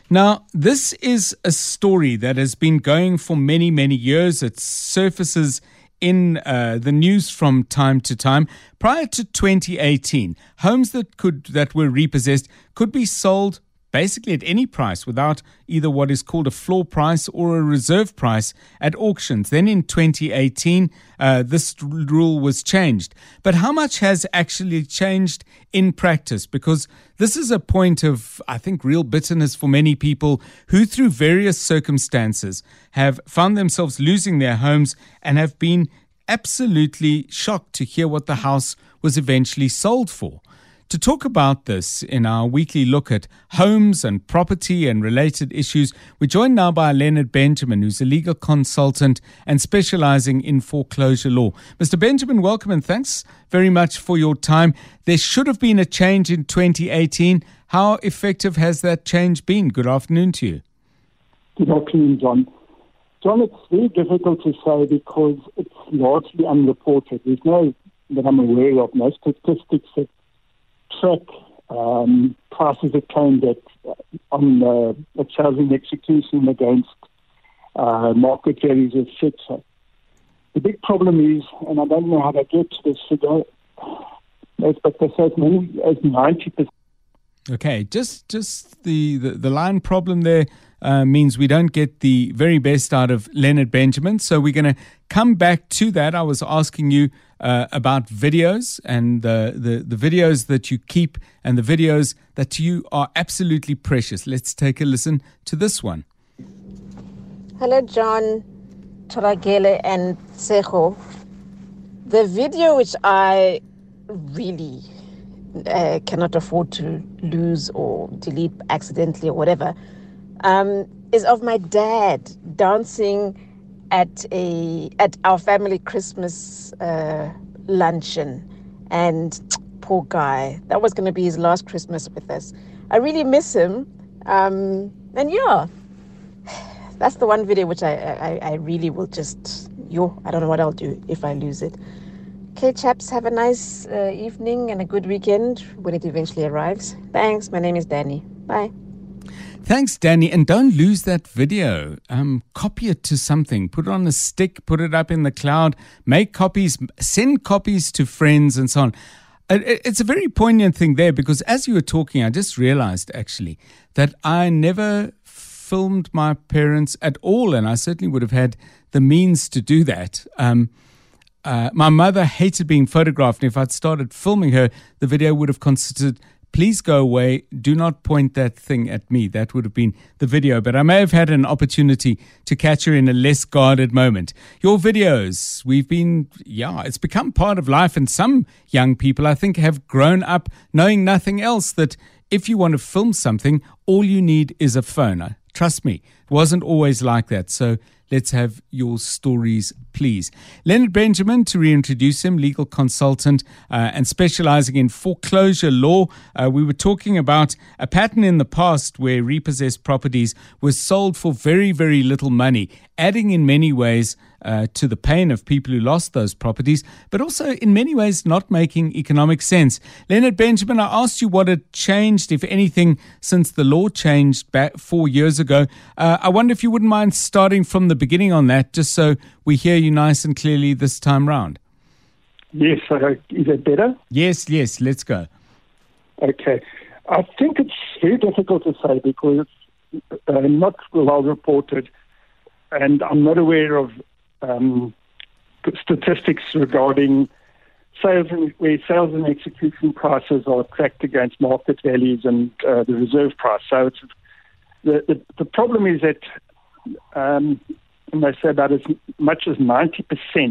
Now, this is a story that has been going for many, many years. It surfaces in the news from time to time. Prior to 2018, homes that were repossessed could be sold basically at any price without either what is called a floor price or a reserve price at auctions. Then in 2018, this rule was changed. But how much has actually changed in practice? Because this is a point of, I think, real bitterness for many people who, through various circumstances, have found themselves losing their homes and have been absolutely shocked to hear what the house was eventually sold for. To talk about this in our weekly look at homes and property and related issues, we're joined now by Leonard Benjamin, who's a legal consultant and specializing in foreclosure law. Mr. Benjamin, welcome and thanks very much for your time. There should have been a change in 2018. How effective has that change been? Good afternoon to you. Good afternoon, John. John, it's very difficult to say because it's largely unreported. There's no, that I'm aware of, no statistics that track prices are claimed at on housing execution against market values, etc. The big problem is, and I don't know how they get to this figure, but they say as many as 90%. Okay, just the line problem there means we don't get the very best out of Leonard Benjamin. So we're going to come back to that. I was asking you about videos and the videos that you keep and the videos that to you are absolutely precious. Let's take a listen to this one. Hello, John, Toragele and Seho. The video which I really cannot afford to lose or delete accidentally or whatever, is of my dad dancing at our family Christmas luncheon. And poor guy, that was going to be his last Christmas with us. I really miss him. And yeah, that's the one video which I really will just, I don't know what I'll do if I lose it. Okay, chaps, have a nice evening and a good weekend when it eventually arrives. Thanks. My name is Danny. Bye. Thanks, Danny. And don't lose that video. Copy it to something. Put it on a stick. Put it up in the cloud. Make copies. Send copies to friends and so on. It's a very poignant thing there because as you were talking, I just realized actually that I never filmed my parents at all. And I certainly would have had the means to do that. My mother hated being photographed, and if I'd started filming her, the video would have consisted, please go away, do not point that thing at me. That would have been the video, but I may have had an opportunity to catch her in a less guarded moment. Your videos, it's become part of life, and some young people, I think, have grown up knowing nothing else, that if you want to film something, all you need is a phone. Trust me, it wasn't always like that, so let's have your stories, please. Leonard Benjamin, to reintroduce him, legal consultant and specializing in foreclosure law. We were talking about a pattern in the past where repossessed properties were sold for very, very little money, adding in many ways to the pain of people who lost those properties, but also in many ways not making economic sense. Leonard Benjamin, I asked you what had changed, if anything, since the law changed back 4 years ago. I wonder if you wouldn't mind starting from the beginning on that, just so we hear you nice and clearly this time round. Yes, is it better? Yes, let's go. Okay. I think it's very difficult to say because it's not well reported, and I'm not aware of statistics regarding where sales and execution prices are tracked against market values and the reserve price. So it's, the problem is that, and they say about as much as 90%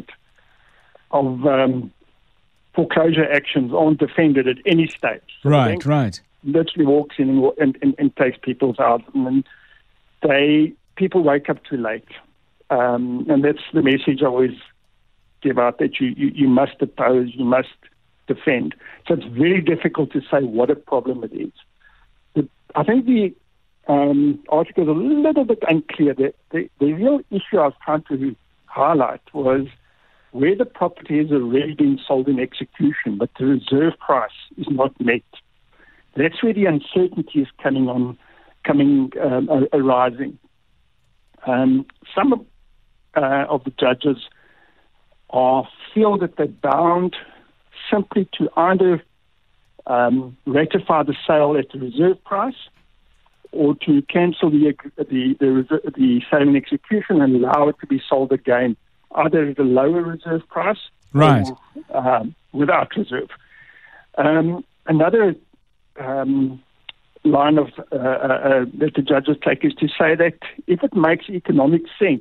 of foreclosure actions aren't defended at any stage. So right. Literally walks in and takes people's houses, and then people wake up too late. And that's the message I always give out, that you must oppose, you must defend. So it's very difficult to say what a problem it is. I think the article is a little bit unclear. The real issue I was trying to highlight was where the property has already been sold in execution, but the reserve price is not met. That's where the uncertainty is coming arising. Some of the judges feel that they're bound simply to either ratify the sale at the reserve price, or to cancel the sale and execution and allow it to be sold again, either at a lower reserve price, right, or without reserve. Another line of that the judges take is to say that if it makes economic sense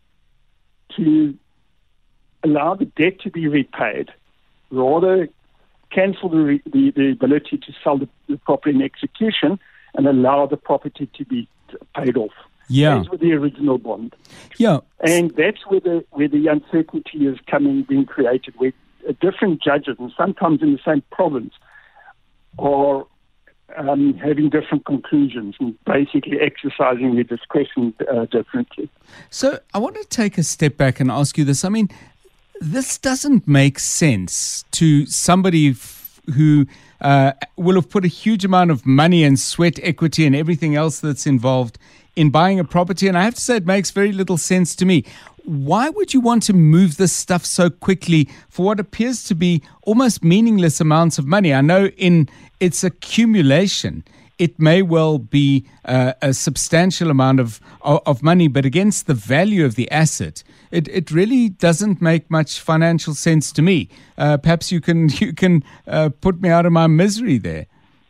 to allow the debt to be repaid, rather cancel the ability to sell the property in execution and allow the property to be paid off. Yeah. As with the original bond. Yeah. And that's where the uncertainty is being created, where different judges, and sometimes in the same province, are having different conclusions and basically exercising their discretion differently. So I want to take a step back and ask you this. I mean, this doesn't make sense to somebody who will have put a huge amount of money and sweat equity and everything else that's involved in buying a property. And I have to say, it makes very little sense to me. Why would you want to move this stuff so quickly for what appears to be almost meaningless amounts of money? I know in its accumulation, it may well be a substantial amount of money, but against the value of the asset, it really doesn't make much financial sense to me. Perhaps you can put me out of my misery there.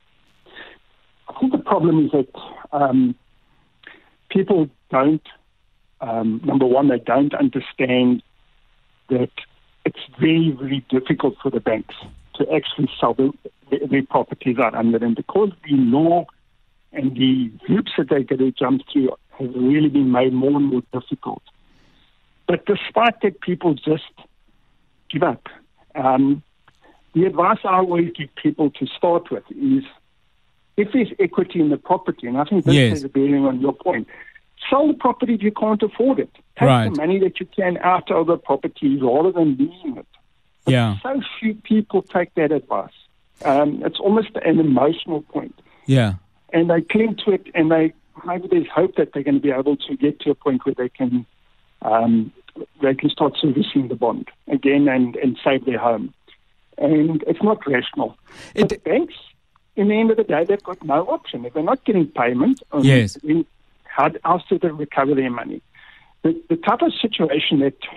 I think the problem is that people don't. Number one, they don't understand that it's very, very difficult for the banks to actually sell their properties out under them, because the law and the hoops that they got to jump through has really been made more and more difficult. But despite that, people just give up. The advice I always give people to start with is, if there's equity in the property, and I think this has a bearing on your point, sell the property if you can't afford it. Take the money that you can out of the property rather than losing it. But so few people take that advice. It's almost an emotional point. Yeah. And they cling to it, and maybe there's hope that they're going to be able to get to a point where they can start servicing the bond again and save their home. And it's not rational. But the banks, in the end of the day, they've got no option. If they're not getting payment, how else do they recover their money? The type of situation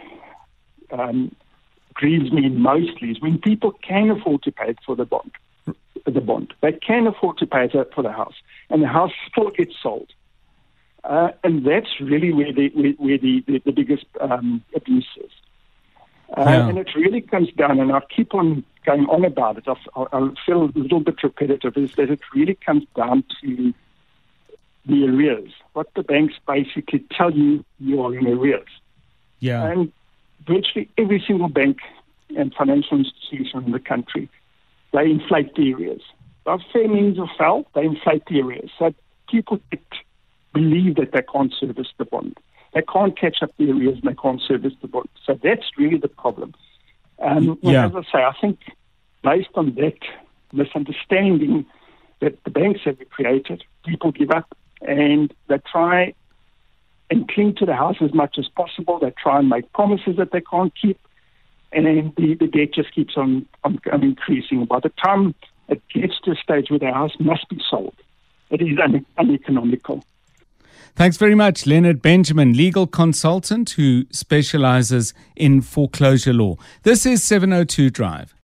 that grieves me mostly is when people can afford to pay for the bond. They can afford to pay for the house, and the house still gets sold. And that's really where the biggest abuse is. And it really comes down, and I keep on going on about it. I feel a little bit repetitive, is that it really comes down to the arrears. What the banks basically tell you are in arrears. Yeah. And virtually every single bank and financial institution in the country, they inflate the arrears. By fair means or foul, they inflate the arrears. So people believe that they can't service the bond. They can't catch up the arrears and they can't service the bond. So that's really the problem. As I say, I think based on that misunderstanding that the banks have created, people give up and they try and cling to the house as much as possible. They try and make promises that they can't keep, and then the debt just keeps on increasing. By the time it gets to a stage where the house must be sold, it is uneconomical. Thanks very much, Leonard Benjamin, legal consultant who specializes in foreclosure law. This is 702 Drive.